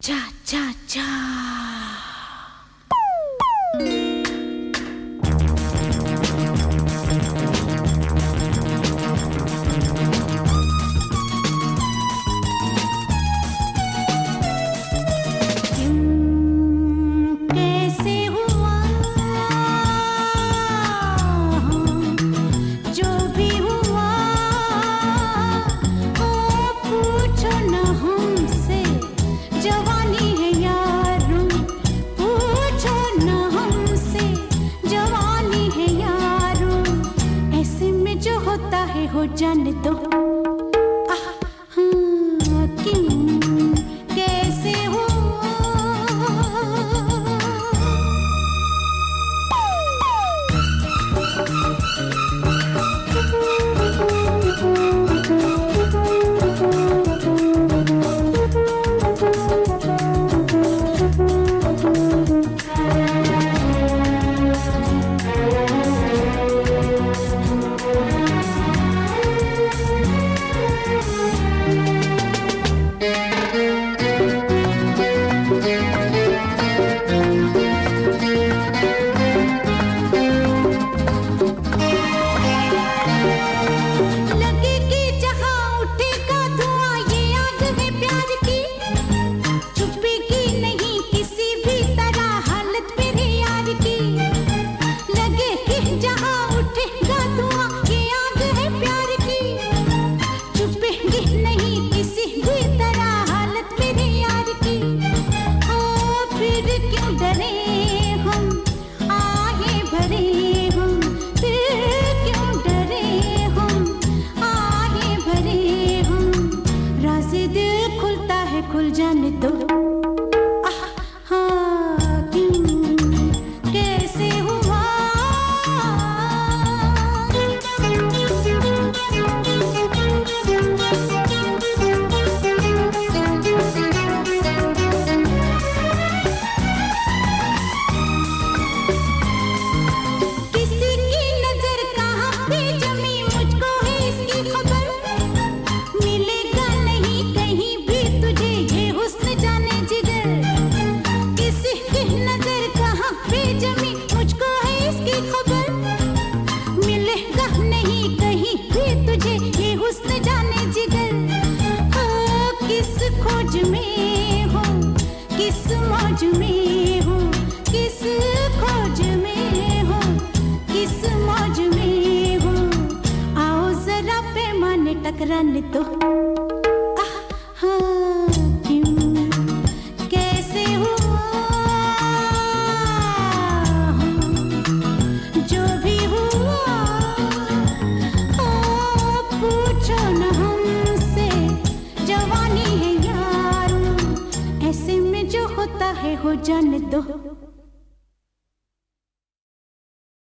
चा चा चा। हो जाने दो क्यों कैसे हुआ खुल जाने दो क्यों कैसे हुआ किसी की नजर कहाँ पे जमी मुझको है इसकी खबर मिलेगा नहीं कहीं भी तुझे ये हुस्न जाने जिगर किसी की नजर कहाँ पे जमी मुझको है इसकी खबर मिलेगा नहीं कहीं भी तुझे ये हुस्न जाने जिगर किस खोज में हो किस मौज में हो किस खोज में हो किस मौज में हो आओ जरा पैमाने टकराने दो हो जाने दो।